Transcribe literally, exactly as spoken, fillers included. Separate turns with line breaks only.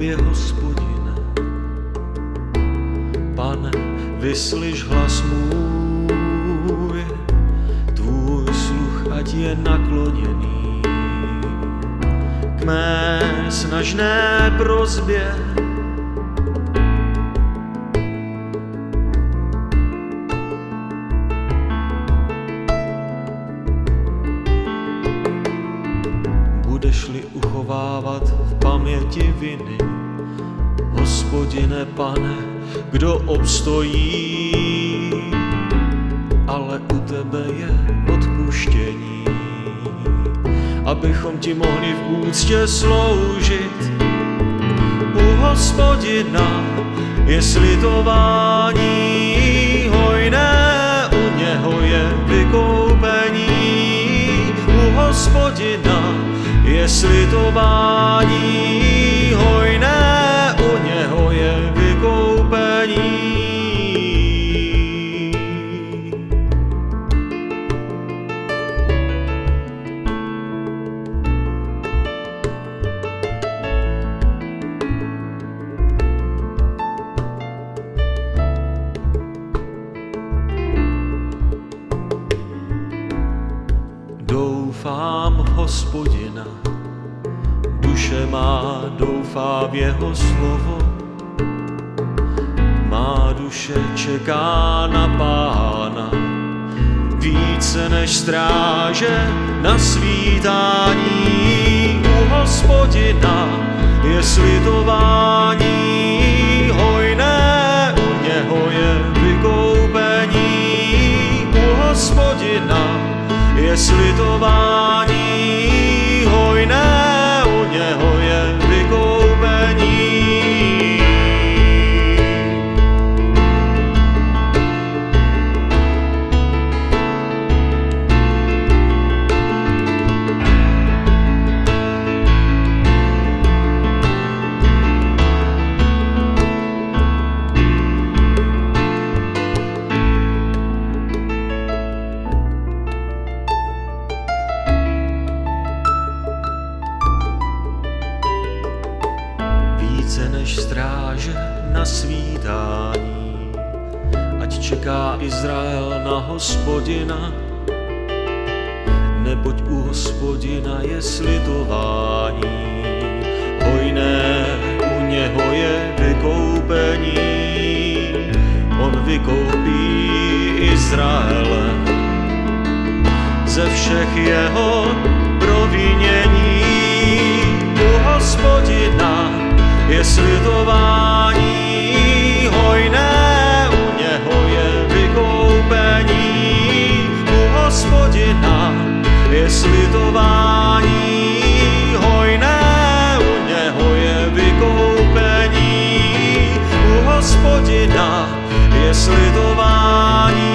tobě, Hospodine. Pane, vyslyš hlas můj, tvůj sluch ať je nakloněný k mé snažné prosbě. Budeš-li uchovávat v paměti viny, Hospodine, Pane, kdo obstojí, ale u tebe je odpuštění, abychom ti mohli v úctě sloužit. U Hospodina je slitování hojné, u něho je vykoupení. U Hospodina je slitování hojné, u něho je vykoupení. Doufám v Hospodina, duše má doufá v jeho slovo. Má duše čeká na Pána, více než stráže na svítání. U Hospodina je slitování hojné, u něho je vykoupení. U Hospodina je slitování hojné, u něho je vykoupení. Více než stráže na svítání, ať čeká Izrael na Hospodina, neboť u Hospodina je slitování hojné, u něho je vykoupení. On vykoupí Izraele ze všech jeho provinění. U Hospodina je slitování hojné, u něho je vykoupení. U Hospodina je slitování hojné, u něho je vykoupení. U Hospodina je slitování